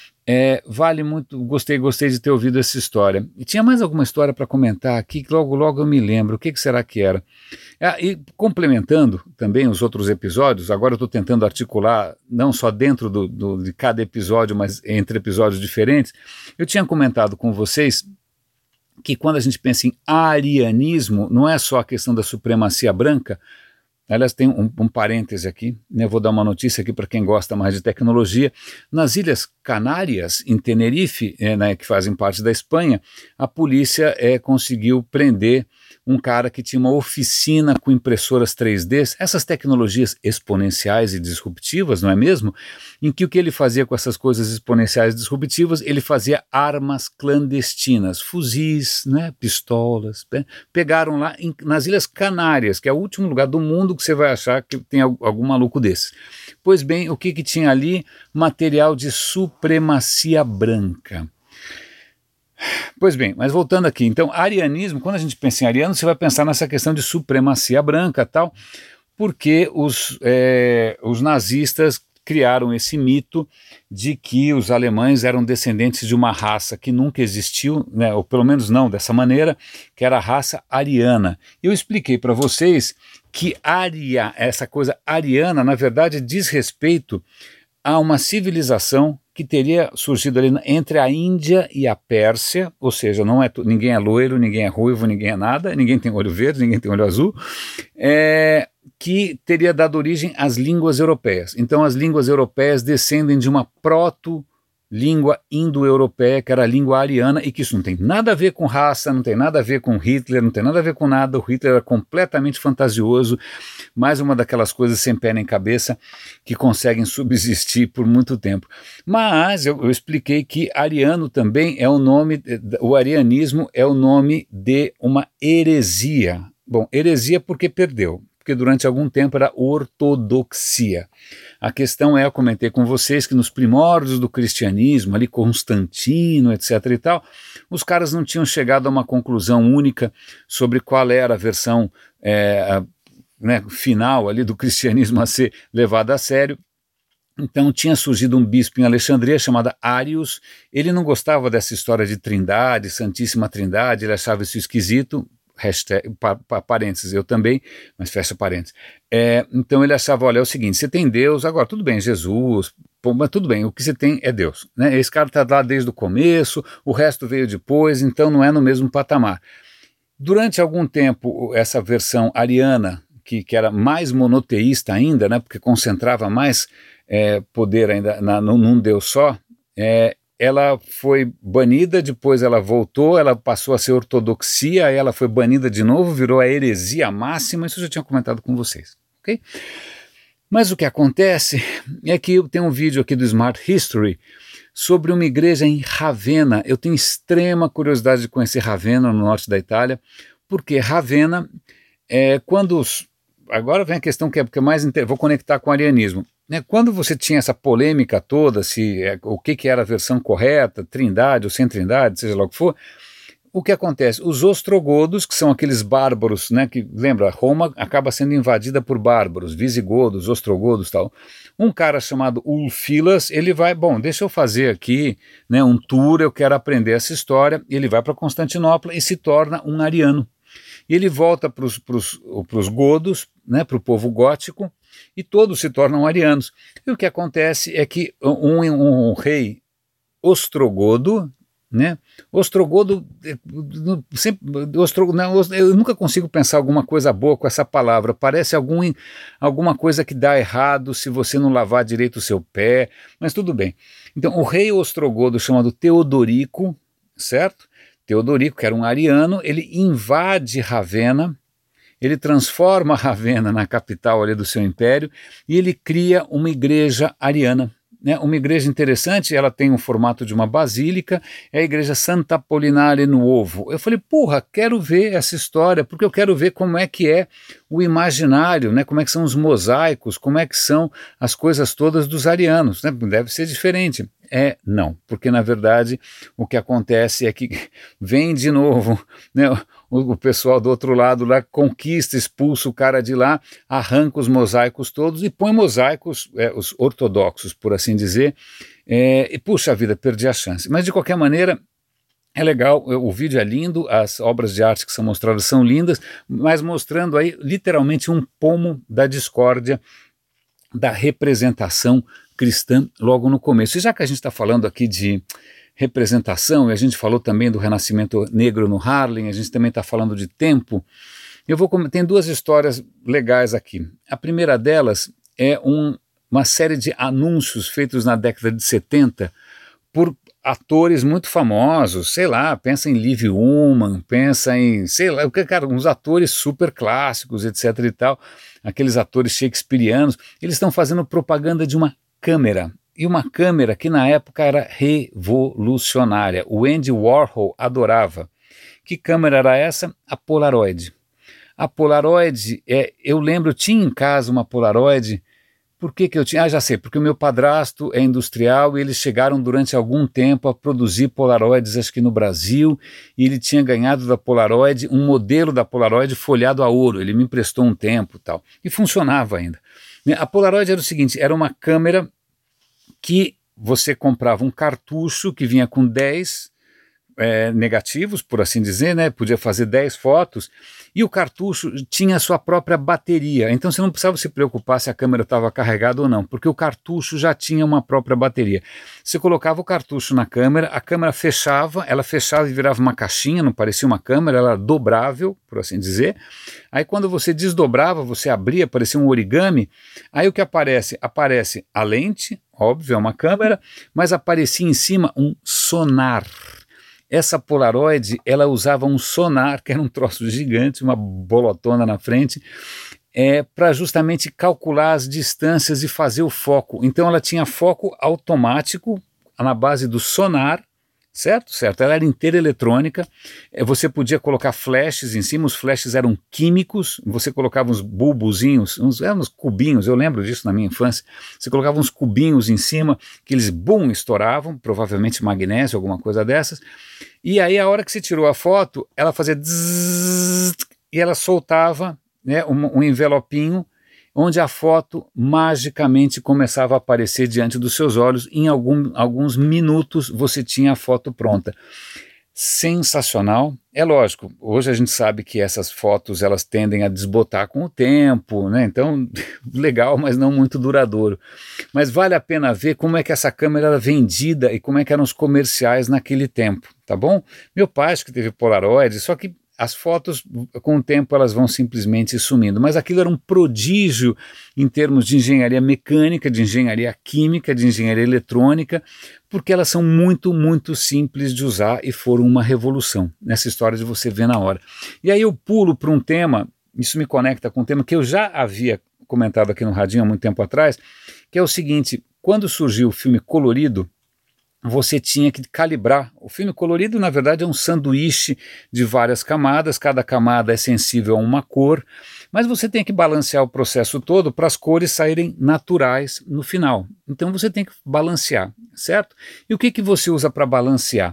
Vale muito, gostei de ter ouvido essa história. E tinha mais alguma história para comentar aqui, que logo eu me lembro, o que será que era? E complementando também os outros episódios, agora eu estou tentando articular, não só dentro de cada episódio, mas entre episódios diferentes, eu tinha comentado com vocês que quando a gente pensa em arianismo, não é só a questão da supremacia branca. Aliás, tem um parêntese aqui, né? Vou dar uma notícia aqui para quem gosta mais de tecnologia. Nas Ilhas Canárias, em Tenerife, né, que fazem parte da Espanha, a polícia conseguiu prender um cara que tinha uma oficina com impressoras 3D, essas tecnologias exponenciais e disruptivas, não é mesmo? Em que o que ele fazia com essas coisas exponenciais e disruptivas, ele fazia armas clandestinas, fuzis, né, pistolas, pegaram lá nas Ilhas Canárias, que é o último lugar do mundo que você vai achar que tem algum maluco desse. Pois bem, o que tinha ali? Material de supremacia branca. Pois bem, mas voltando aqui, então, arianismo, quando a gente pensa em ariano, você vai pensar nessa questão de supremacia branca tal, porque os nazistas criaram esse mito de que os alemães eram descendentes de uma raça que nunca existiu, né, ou pelo menos não dessa maneira, que era a raça ariana. Eu expliquei para vocês que essa coisa ariana, na verdade, diz respeito a uma civilização que teria surgido ali entre a Índia e a Pérsia, ou seja, ninguém é loiro, ninguém é ruivo, ninguém é nada, ninguém tem olho verde, ninguém tem olho azul, que teria dado origem às línguas europeias. Então as línguas europeias descendem de uma proto-língua indo-europeia, que era a língua ariana, e que isso não tem nada a ver com raça, não tem nada a ver com Hitler, não tem nada a ver com nada, o Hitler era completamente fantasioso, mais uma daquelas coisas sem pé nem cabeça que conseguem subsistir por muito tempo. Mas eu expliquei que ariano também é o nome, o arianismo é o nome de uma heresia. Bom, heresia porque perdeu, porque durante algum tempo era ortodoxia. A questão eu comentei com vocês que nos primórdios do cristianismo, ali Constantino, etc. e tal, os caras não tinham chegado a uma conclusão única sobre qual era a versão final ali do cristianismo a ser levado a sério. Então tinha surgido um bispo em Alexandria chamado Arius, ele não gostava dessa história de trindade, Santíssima Trindade, ele achava isso esquisito, parênteses, eu também, mas fecha parênteses. Então ele achava, olha, é o seguinte, você tem Deus, agora tudo bem, Jesus, mas tudo bem, o que você tem é Deus, né? Esse cara está lá desde o começo, o resto veio depois, então não é no mesmo patamar. Durante algum tempo, essa versão ariana, que era mais monoteísta ainda, né, porque concentrava mais poder ainda num Deus só, ela foi banida, depois ela voltou, ela passou a ser ortodoxia, aí ela foi banida de novo, virou a heresia máxima, isso eu já tinha comentado com vocês, ok? Mas o que acontece é que eu tenho um vídeo aqui do Smart History sobre uma igreja em Ravenna. Eu tenho extrema curiosidade de conhecer Ravenna, no norte da Itália, porque Ravenna, agora vem a questão que é mais vou conectar com o arianismo. Quando você tinha essa polêmica toda, o que era a versão correta, trindade ou sem trindade, seja lá o que for, o que acontece? Os ostrogodos, que são aqueles bárbaros, né, que, lembra, Roma acaba sendo invadida por bárbaros, visigodos, ostrogodos e tal. Um cara chamado Ulfilas, ele vai, bom, deixa eu fazer aqui, né, um tour, eu quero aprender essa história, ele vai para Constantinopla e se torna um ariano. E ele volta para os godos, né, para o povo gótico, e todos se tornam arianos. E o que acontece é que um rei ostrogodo, né? Ostrogodo, eu nunca consigo pensar alguma coisa boa com essa palavra, parece alguma coisa que dá errado se você não lavar direito o seu pé, mas tudo bem. Então, o rei ostrogodo chamado Teodorico, certo? Teodorico, que era um ariano, ele invade Ravenna, ele transforma Ravenna na capital ali do seu império e ele cria uma igreja ariana. Né, uma igreja interessante, ela tem um formato de uma basílica, é a igreja Sant'Apollinare Nuovo. Eu falei, porra, quero ver essa história, porque eu quero ver como é que é o imaginário, né, como é que são os mosaicos, como é que são as coisas todas dos arianos, né, deve ser diferente. Não, porque na verdade o que acontece é que vem de novo, né, o pessoal do outro lado lá conquista, expulsa o cara de lá, arranca os mosaicos todos e põe mosaicos, os ortodoxos, por assim dizer, e puxa vida, perdi a chance. Mas de qualquer maneira, é legal, o vídeo é lindo, as obras de arte que são mostradas são lindas, mas mostrando aí literalmente um pomo da discórdia da representação cristã logo no começo. E já que a gente está falando aqui de representação, e a gente falou também do Renascimento Negro no Harlem, a gente também está falando de tempo, tem duas histórias legais aqui. A primeira delas é uma série de anúncios feitos na década de 70 por atores muito famosos, sei lá, pensa em Liv Ullmann, pensa em, sei lá, cara, uns atores super clássicos, etc e tal, aqueles atores shakespearianos, eles estão fazendo propaganda de uma câmera, e uma câmera que na época era revolucionária, o Andy Warhol adorava. Que câmera era essa? A Polaroid. A Polaroid, eu lembro, tinha em casa uma Polaroid. Por que eu tinha? Já sei, porque o meu padrasto é industrial e eles chegaram durante algum tempo a produzir Polaroids, acho que no Brasil, e ele tinha ganhado da Polaroid um modelo da Polaroid folhado a ouro, ele me emprestou um tempo e tal, e funcionava ainda. A Polaroid era o seguinte, era uma câmera que você comprava um cartucho que vinha com 10 negativos, por assim dizer, né? Podia fazer 10 fotos, e o cartucho tinha a sua própria bateria, então você não precisava se preocupar se a câmera estava carregada ou não, porque o cartucho já tinha uma própria bateria. Você colocava o cartucho na câmera, a câmera fechava, ela fechava e virava uma caixinha, não parecia uma câmera, ela era dobrável, por assim dizer. Aí quando você desdobrava, você abria, parecia um origami, aí o que aparece? Aparece a lente, óbvio, é uma câmera, mas aparecia em cima um sonar. Essa Polaroid, ela usava um sonar, que era um troço gigante, uma bolotona na frente, para justamente calcular as distâncias e fazer o foco. Então ela tinha foco automático na base do sonar, certo? Certo. Ela era inteira eletrônica, você podia colocar flashes em cima, os flashes eram químicos, você colocava uns bulbozinhos, uns cubinhos, eu lembro disso na minha infância, você colocava uns cubinhos em cima, que eles, bum, estouravam, provavelmente magnésio, alguma coisa dessas, e aí a hora que você tirou a foto, ela fazia zzz, e ela soltava, né, um envelopinho, onde a foto magicamente começava a aparecer diante dos seus olhos, em alguns minutos você tinha a foto pronta. Sensacional. É lógico, hoje a gente sabe que essas fotos elas tendem a desbotar com o tempo, né? Então, legal, mas não muito duradouro. Mas vale a pena ver como é que essa câmera era vendida e como é que eram os comerciais naquele tempo, tá bom? Meu pai acho que teve Polaroid, só que as fotos, com o tempo, elas vão simplesmente sumindo. Mas aquilo era um prodígio em termos de engenharia mecânica, de engenharia química, de engenharia eletrônica, porque elas são muito, muito simples de usar e foram uma revolução nessa história de você ver na hora. E aí eu pulo para um tema, isso me conecta com um tema que eu já havia comentado aqui no Radinho há muito tempo atrás, que é o seguinte, quando surgiu o filme colorido, você tinha que calibrar. O filme colorido, na verdade, é um sanduíche de várias camadas, cada camada é sensível a uma cor, mas você tem que balancear o processo todo para as cores saírem naturais no final. Então você tem que balancear, certo? E o que você usa para balancear?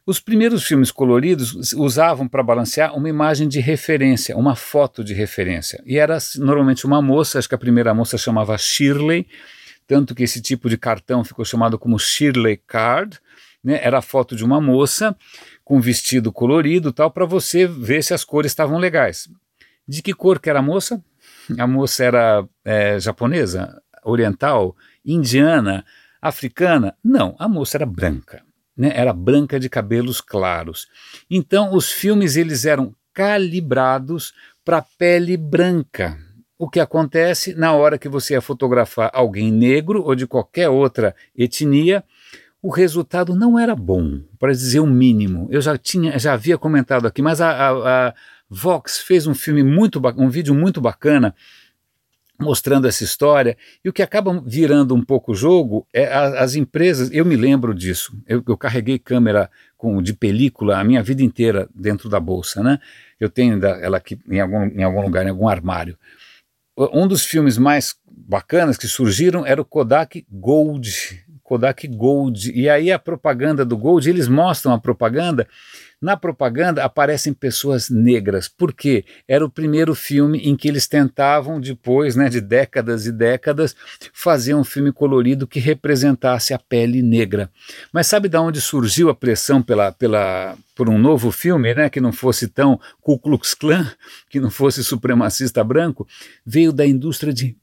Os primeiros filmes coloridos usavam para balancear uma imagem de referência, uma foto de referência. E era normalmente uma moça, acho que a primeira moça chamava Shirley, tanto que esse tipo de cartão ficou chamado como Shirley Card, né? Era a foto de uma moça com vestido colorido tal, para você ver se as cores estavam legais. De que cor que era a moça? A moça era japonesa, oriental, indiana, africana? Não, a moça era branca. Né, era branca de cabelos claros. Então os filmes eles eram calibrados para pele branca. O que acontece na hora que você ia fotografar alguém negro ou de qualquer outra etnia, o resultado não era bom, para dizer o mínimo. Eu já havia comentado aqui, mas a Vox fez um vídeo muito bacana mostrando essa história, e o que acaba virando um pouco o jogo é as empresas. Eu me lembro disso, eu carreguei câmera de película a minha vida inteira dentro da bolsa, né? Eu tenho ela aqui em algum lugar, em algum armário. Um dos filmes mais bacanas que surgiram era o Kodak Gold, e aí a propaganda do Gold, eles mostram a propaganda. Na propaganda aparecem pessoas negras, porque era o primeiro filme em que eles tentavam, depois, né, de décadas e décadas, fazer um filme colorido que representasse a pele negra. Mas sabe de onde surgiu a pressão por um novo filme, né, que não fosse tão Ku Klux Klan, que não fosse supremacista branco? Veio da indústria de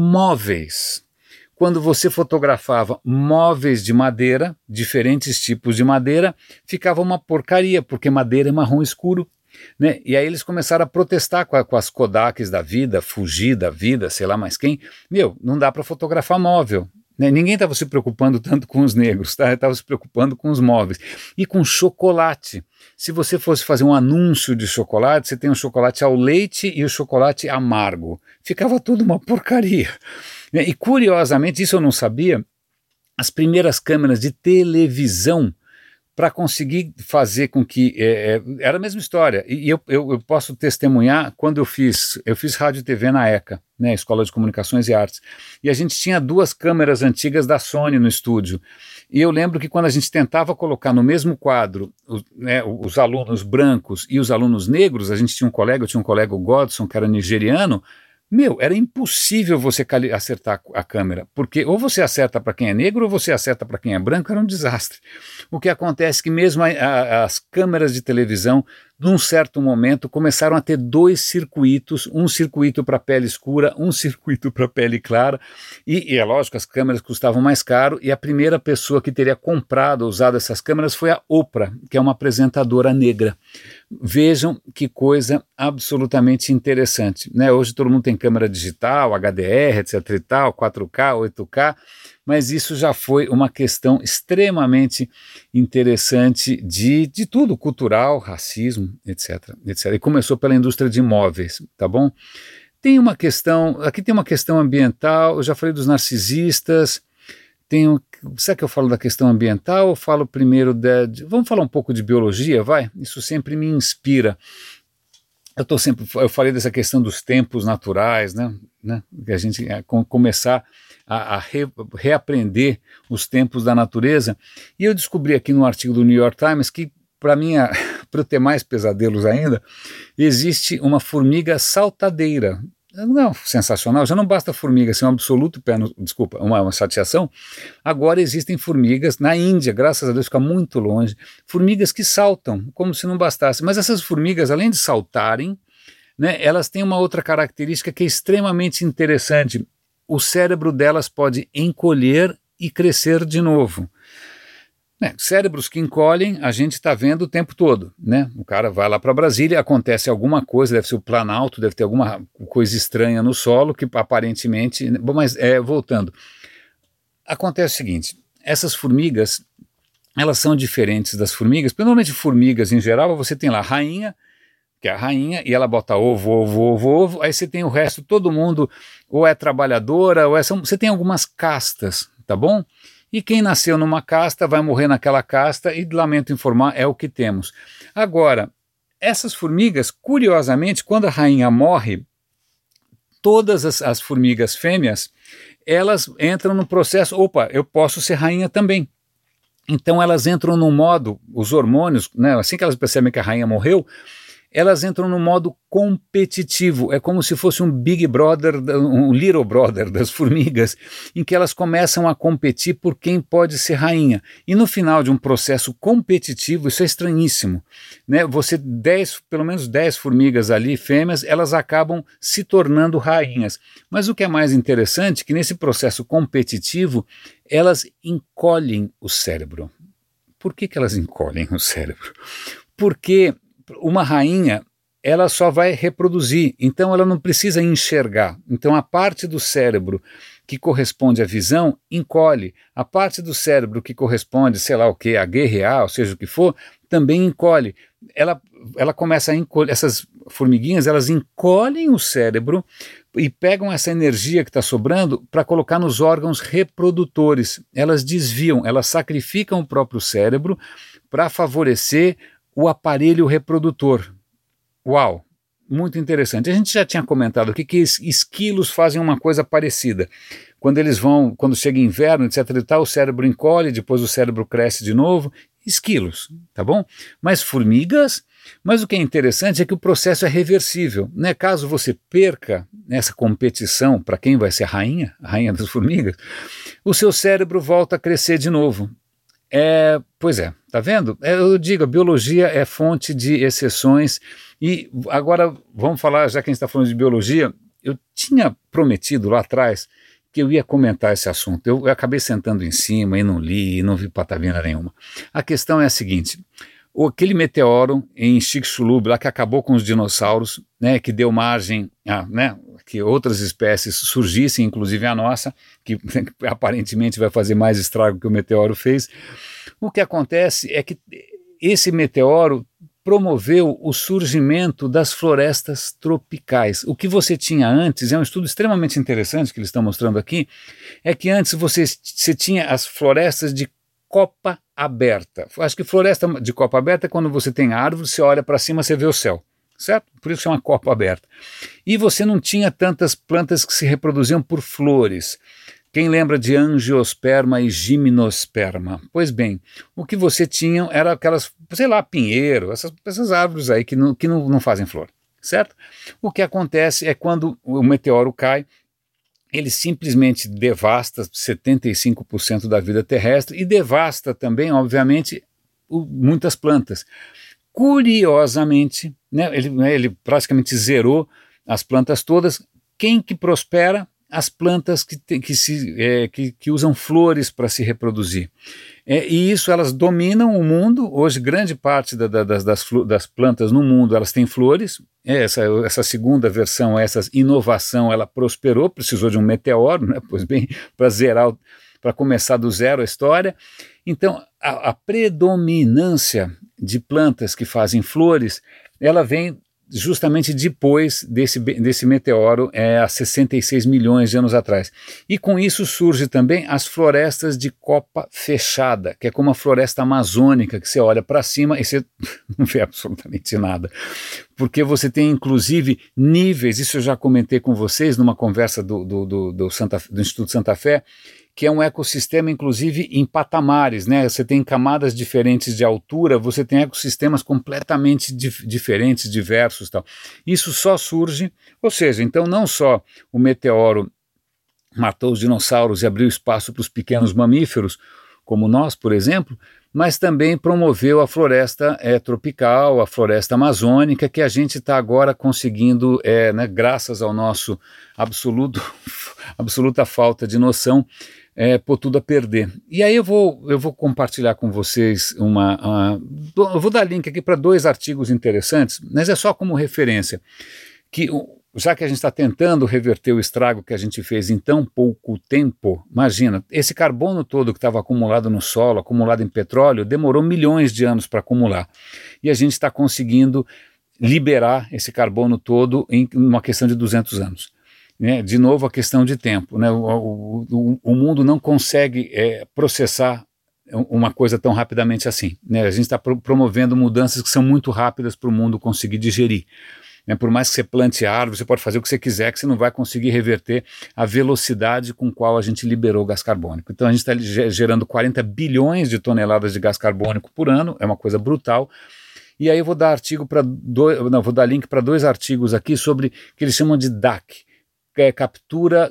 móveis. Quando você fotografava móveis de madeira, diferentes tipos de madeira, ficava uma porcaria, porque madeira é marrom escuro. Né? E aí eles começaram a protestar com as Kodaks da vida, Fuji da vida, sei lá mais quem. Não dá para fotografar móvel. Né? Ninguém estava se preocupando tanto com os negros, tá? Estava se preocupando com os móveis. E com chocolate. Se você fosse fazer um anúncio de chocolate, você tem o chocolate ao leite e o chocolate amargo. Ficava tudo uma porcaria. E curiosamente, isso eu não sabia, as primeiras câmeras de televisão para conseguir fazer com que... era a mesma história. E eu posso testemunhar quando eu fiz rádio e TV na ECA, né, Escola de Comunicações e Artes, e a gente tinha 2 câmeras antigas da Sony no estúdio. E eu lembro que quando a gente tentava colocar no mesmo quadro os alunos brancos e os alunos negros, eu tinha um colega, o Godson, que era nigeriano. Era impossível você acertar a câmera, porque ou você acerta para quem é negro ou você acerta para quem é branco, era um desastre. O que acontece é que mesmo as câmeras de televisão, num certo momento, começaram a ter 2 circuitos, um circuito para pele escura, um circuito para pele clara, e é lógico, as câmeras custavam mais caro, e a primeira pessoa que teria comprado ou usado essas câmeras foi a Oprah, que é uma apresentadora negra. Vejam que coisa absolutamente interessante, né? Hoje todo mundo tem câmera digital, HDR, etc e tal, 4K, 8K, mas isso já foi uma questão extremamente interessante de tudo, cultural, racismo, etc, etc. E começou pela indústria de imóveis, tá bom? Aqui tem uma questão ambiental, eu já falei dos narcisistas, será que eu falo da questão ambiental ou falo primeiro vamos falar um pouco de biologia, vai? Isso sempre me inspira. Eu falei dessa questão dos tempos naturais, né? Que a gente começar a reaprender os tempos da natureza. E eu descobri aqui no artigo do New York Times que, para eu ter mais pesadelos ainda, existe uma formiga saltadeira. Não, sensacional, já não basta formiga ser um absoluto uma chateação. Agora existem formigas na Índia, graças a Deus fica muito longe, formigas que saltam, como se não bastasse. Mas essas formigas, além de saltarem, né, elas têm uma outra característica que é extremamente interessante. O cérebro delas pode encolher e crescer de novo. Cérebros que encolhem, a gente está vendo o tempo todo, né? O cara vai lá para Brasília, acontece alguma coisa, deve ser o Planalto, deve ter alguma coisa estranha no solo, que aparentemente... Bom, mas voltando, acontece o seguinte, essas formigas, elas são diferentes das formigas, porque normalmente formigas em geral, você tem lá a rainha, que é a rainha, e ela bota ovo, aí você tem o resto, todo mundo ou é trabalhadora, você tem algumas castas, tá bom? E quem nasceu numa casta vai morrer naquela casta e, lamento informar, é o que temos. Agora, essas formigas, curiosamente, quando a rainha morre, todas as formigas fêmeas, elas entram no processo, eu posso ser rainha também. Então elas entram no modo, os hormônios, né, assim que elas percebem que a rainha morreu, elas entram no modo competitivo. É como se fosse um Big Brother, um Little Brother das formigas, em que elas começam a competir por quem pode ser rainha. E no final de um processo competitivo, isso é estranhíssimo, né? Pelo menos 10 formigas ali, fêmeas, elas acabam se tornando rainhas. Mas o que é mais interessante é que nesse processo competitivo, elas encolhem o cérebro. Por que elas encolhem o cérebro? Porque uma rainha, ela só vai reproduzir, então ela não precisa enxergar. Então a parte do cérebro que corresponde à visão encolhe. A parte do cérebro que corresponde, sei lá o que, a guerrear, ou seja o que for, também encolhe. Ela começa a encolher, essas formiguinhas, elas encolhem o cérebro e pegam essa energia que está sobrando para colocar nos órgãos reprodutores. Elas desviam, elas sacrificam o próprio cérebro para favorecer o aparelho reprodutor. Uau, muito interessante. A gente já tinha comentado aqui que esquilos fazem uma coisa parecida. Quando chega inverno, etc e tal, o cérebro encolhe, depois o cérebro cresce de novo. Esquilos, tá bom? Mas formigas, mas o que é interessante é que o processo é reversível, né? Caso você perca nessa competição para quem vai ser a rainha das formigas, o seu cérebro volta a crescer de novo. Pois é, tá vendo? Eu digo, a biologia é fonte de exceções. E agora vamos falar, já que a gente está falando de biologia, eu tinha prometido lá atrás que eu ia comentar esse assunto. Eu acabei sentando em cima e não li, e não vi patavina nenhuma. A questão é a seguinte: aquele meteoro em Chicxulub, lá que acabou com os dinossauros, né, que deu margem a, né, que outras espécies surgissem, inclusive a nossa, que aparentemente vai fazer mais estrago que o meteoro fez. O que acontece é que esse meteoro promoveu o surgimento das florestas tropicais. O que você tinha antes, é um estudo extremamente interessante que eles estão mostrando aqui, é que antes você tinha as florestas de copa aberta. Acho que floresta de copa aberta é quando você tem árvore, você olha para cima, você vê o céu, certo? Por isso chama copa aberta. E você não tinha tantas plantas que se reproduziam por flores. Quem lembra de angiosperma e gimnosperma? Pois bem, o que você tinha era aquelas, sei lá, pinheiro, essas árvores aí que não fazem flor, certo? O que acontece é quando o meteoro cai, ele simplesmente devasta 75% da vida terrestre e devasta também, obviamente, muitas plantas. Curiosamente, né, ele praticamente zerou as plantas todas. Quem que prospera? As plantas que usam flores para se reproduzir. E isso, elas dominam o mundo. Hoje, grande parte das plantas no mundo, elas têm flores. Essa segunda versão, essa inovação, ela prosperou, precisou de um meteoro, né? Pois bem, para começar do zero a história. Então, a predominância de plantas que fazem flores, ela vem justamente depois desse meteoro, há 66 milhões de anos atrás. E com isso surge também as florestas de copa fechada, que é como a floresta amazônica, que você olha para cima e você não vê absolutamente nada. Porque você tem, inclusive, níveis, isso eu já comentei com vocês numa conversa do Instituto Santa Fé, que é um ecossistema, inclusive, em patamares, né? Você tem camadas diferentes de altura, você tem ecossistemas completamente diferentes, diversos, tal. Isso só surge, ou seja, então não só o meteoro matou os dinossauros e abriu espaço para os pequenos mamíferos, como nós, por exemplo, mas também promoveu a floresta tropical, a floresta amazônica, que a gente está agora conseguindo, né, graças ao nosso absoluta falta de noção, pôr tudo a perder. E aí eu vou compartilhar com vocês eu vou dar link aqui para 2 artigos interessantes, mas é só como referência, que já que a gente está tentando reverter o estrago que a gente fez em tão pouco tempo, imagina, esse carbono todo que estava acumulado no solo, acumulado em petróleo, demorou milhões de anos para acumular. E a gente está conseguindo liberar esse carbono todo em uma questão de 200 anos. Né? De novo, a questão de tempo. Né? O mundo não consegue processar uma coisa tão rapidamente assim. Né? A gente está promovendo mudanças que são muito rápidas para o mundo conseguir digerir. né? Por mais que você plante árvore, você pode fazer o que você quiser, que você não vai conseguir reverter a velocidade com qual a gente liberou o gás carbônico. Então a gente está gerando 40 bilhões de toneladas de gás carbônico por ano, é uma coisa brutal. E aí eu vou dar vou dar link para 2 artigos aqui sobre que eles chamam de DAC, que é captura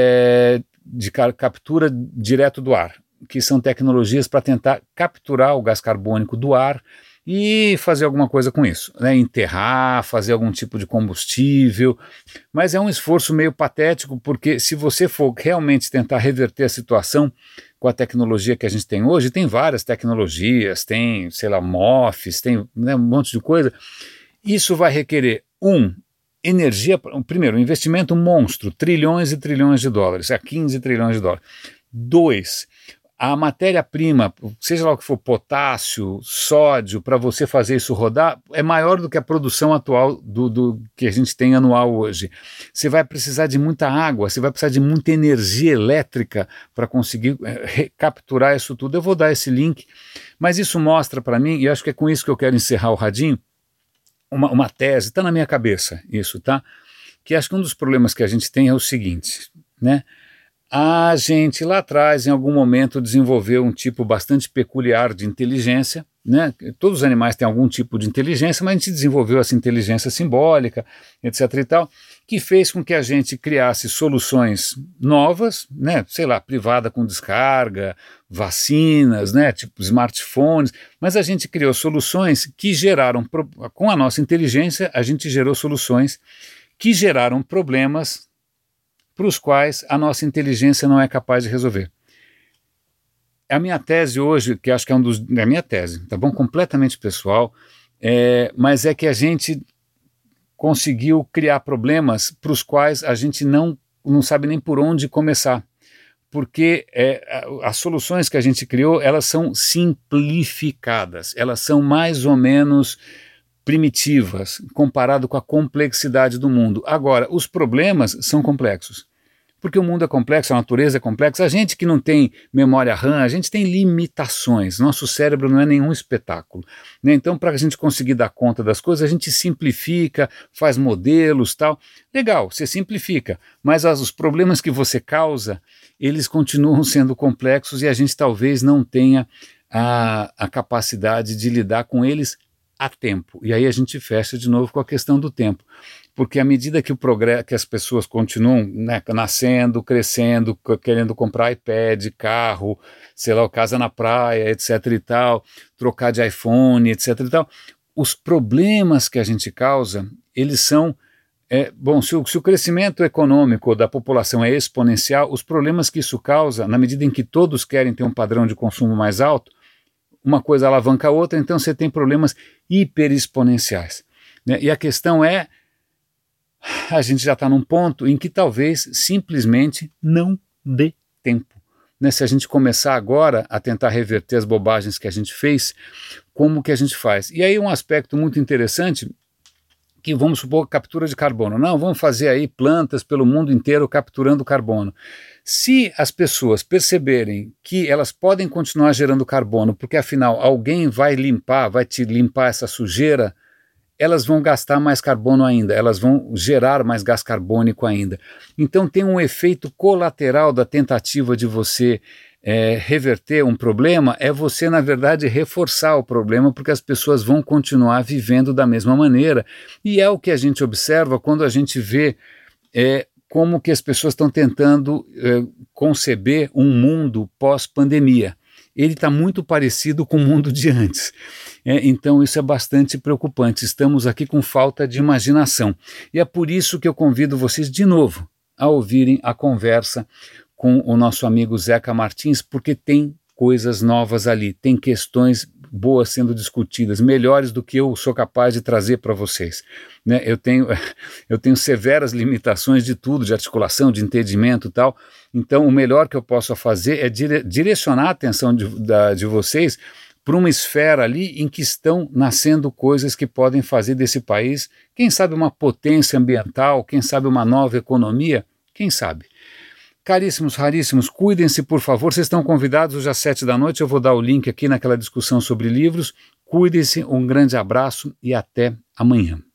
direto do ar, que são tecnologias para tentar capturar o gás carbônico do ar e fazer alguma coisa com isso, né? Enterrar, fazer algum tipo de combustível, mas é um esforço meio patético, porque se você for realmente tentar reverter a situação com a tecnologia que a gente tem hoje, tem várias tecnologias, tem, sei lá, MOFs, tem, né, um monte de coisa, isso vai requerer, energia, primeiro, um investimento monstro, trilhões e trilhões de dólares, 15 trilhões de dólares. 2, a matéria-prima, seja lá o que for, potássio, sódio, para você fazer isso rodar, é maior do que a produção atual do que a gente tem anual hoje. Você vai precisar de muita água, você vai precisar de muita energia elétrica para conseguir recapturar isso tudo. Eu vou dar esse link, mas isso mostra para mim, e acho que é com isso que eu quero encerrar o Radinho, uma tese, está na minha cabeça isso, tá? Que acho que um dos problemas que a gente tem é o seguinte, né? A gente lá atrás, em algum momento, desenvolveu um tipo bastante peculiar de inteligência, né? Todos os animais têm algum tipo de inteligência, mas a gente desenvolveu essa inteligência simbólica, etc. e tal, que fez com que a gente criasse soluções novas, né? Sei lá, privada com descarga, vacinas, né? Tipo smartphones, mas a gente criou soluções que geraram, com a nossa inteligência, a gente gerou soluções que geraram problemas para os quais a nossa inteligência não é capaz de resolver. A minha tese hoje, que acho que é é a minha tese, tá bom? Completamente pessoal, mas é que a gente conseguiu criar problemas para os quais a gente não sabe nem por onde começar. Porque as soluções que a gente criou, elas são simplificadas, elas são mais ou menos primitivas, comparado com a complexidade do mundo. Agora, os problemas são complexos, porque o mundo é complexo, a natureza é complexa, a gente que não tem memória RAM, a gente tem limitações, nosso cérebro não é nenhum espetáculo, né? Então, para a gente conseguir dar conta das coisas, a gente simplifica, faz modelos, tal. Legal, você simplifica, mas os problemas que você causa, eles continuam sendo complexos e a gente talvez não tenha a capacidade de lidar com eles a tempo. E aí a gente fecha de novo com a questão do tempo. Porque à medida que que as pessoas continuam, né, nascendo, crescendo, querendo comprar iPad, carro, sei lá, casa na praia, etc. e tal, trocar de iPhone, etc. e tal, os problemas que a gente causa, eles são... bom, se o crescimento econômico da população é exponencial, os problemas que isso causa, na medida em que todos querem ter um padrão de consumo mais alto, uma coisa alavanca a outra, então você tem problemas hiperexponenciais, né? E a questão é, a gente já está num ponto em que talvez simplesmente não dê tempo, né? Se a gente começar agora a tentar reverter as bobagens que a gente fez, como que a gente faz? E aí um aspecto muito interessante, que vamos supor captura de carbono. Não, vamos fazer aí plantas pelo mundo inteiro capturando carbono. Se as pessoas perceberem que elas podem continuar gerando carbono, porque afinal alguém vai te limpar essa sujeira, elas vão gastar mais carbono ainda, elas vão gerar mais gás carbônico ainda. Então tem um efeito colateral da tentativa de você reverter um problema, é você, na verdade, reforçar o problema, porque as pessoas vão continuar vivendo da mesma maneira. E é o que a gente observa quando a gente vê como que as pessoas estão tentando conceber um mundo pós-pandemia. Ele está muito parecido com o mundo de antes. Então isso é bastante preocupante. Estamos aqui com falta de imaginação. E é por isso que eu convido vocês de novo a ouvirem a conversa com o nosso amigo Zeca Martins, porque tem coisas novas ali, tem questões boas sendo discutidas, melhores do que eu sou capaz de trazer para vocês, né? Eu tenho severas limitações de tudo, de articulação, de entendimento e tal, então o melhor que eu posso fazer é direcionar a atenção de vocês para uma esfera ali em que estão nascendo coisas que podem fazer desse país, quem sabe uma potência ambiental, quem sabe uma nova economia, quem sabe. Caríssimos, raríssimos, cuidem-se, por favor. Vocês estão convidados hoje às 19h, eu vou dar o link aqui naquela discussão sobre livros. Cuidem-se, um grande abraço e até amanhã.